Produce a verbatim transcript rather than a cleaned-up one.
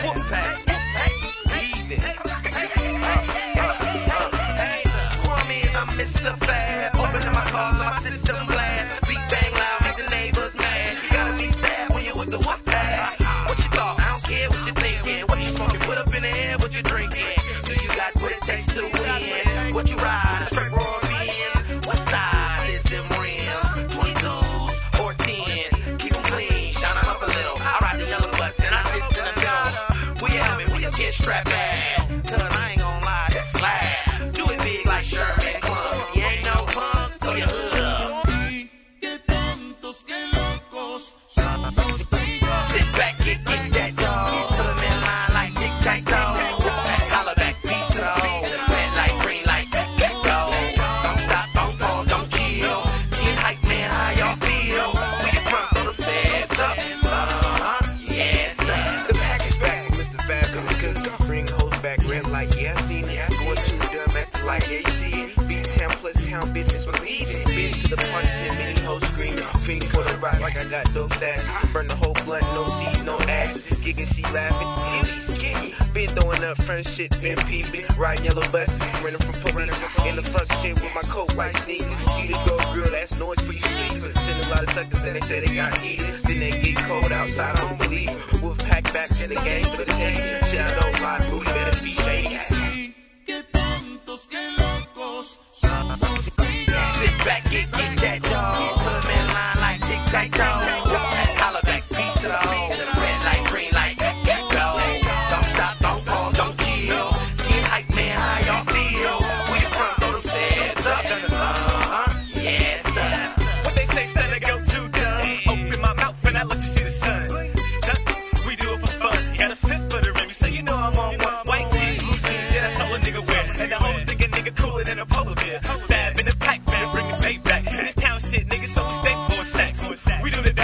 Wolfpack. Heathen. I'm Mister Fab, opening my cars, my system blast. Beat bang loud, make the neighbors mad. You gotta be sad when you're with the wolf pack. What you thought? I don't care what you're thinking. What you smoking? Put up in the air, what you drinking? Do you got what it takes to win? What you ride? A straight raw being. What size is them rims? twenty-twos or tens? Keep them clean, shine them up a little. I ride the yellow bus and I sit in the middle. We helmet, we just get strapped bad. Cause I ain't gonna lie, it's slab. Do it big like Sherman. Sit back, get, get that dog. Put them in line like tic-tac-toe. Holla back, pizza, red light, green light, let go. Don't stop, don't pause, don't chill. Get hype, man, how y'all feel? We just front, throw them steps up. Uh-huh, yes, sir. The pack is back, Mister Fab, cause the bring hoes back, red light, yeah, I seen it. Going too dumb, acting like, yeah, you see it. Be ten plus pound business, believe it. Been to the party, send many hoes screaming. Fiending for the rock like I got dope sacks. Burn the whole blunt, no seeds, no ass. Gigging, she laughing, ew, skinny. Been throwing up front shit, been peeping. Riding yellow buses, running from police. In the fuck shit with my coat, white sneakers. See the girl, girl, that's noise for you sleepers. Send a lot of suckers that they say they got heated. Then they get cold outside, I don't believe it. Wolf pack back to the game for the team. Shit, I don't lie, booty better be shady. Sit back, get, get that dog. Put them in line like tic-tac-toe. Holla back, pizza, red light, green light, let go. Don't stop, don't pause, don't chill. Get hype, man, how y'all feel? We the front, throw them steps up. Uh-huh, yes, sir. What they say, stunner, go too dumb. Open my mouth and I let you see the sun. Stunt, we do it for fun. Got a fifth for the rim, so you know I'm on one. White tee, blue jeans, yeah, that's all a nigga wear. And the hoes think a nigga cooler than a polar bear. Fab in the pack, man, bring the back back. In this town shit, nigga, so we stay for sex. We do the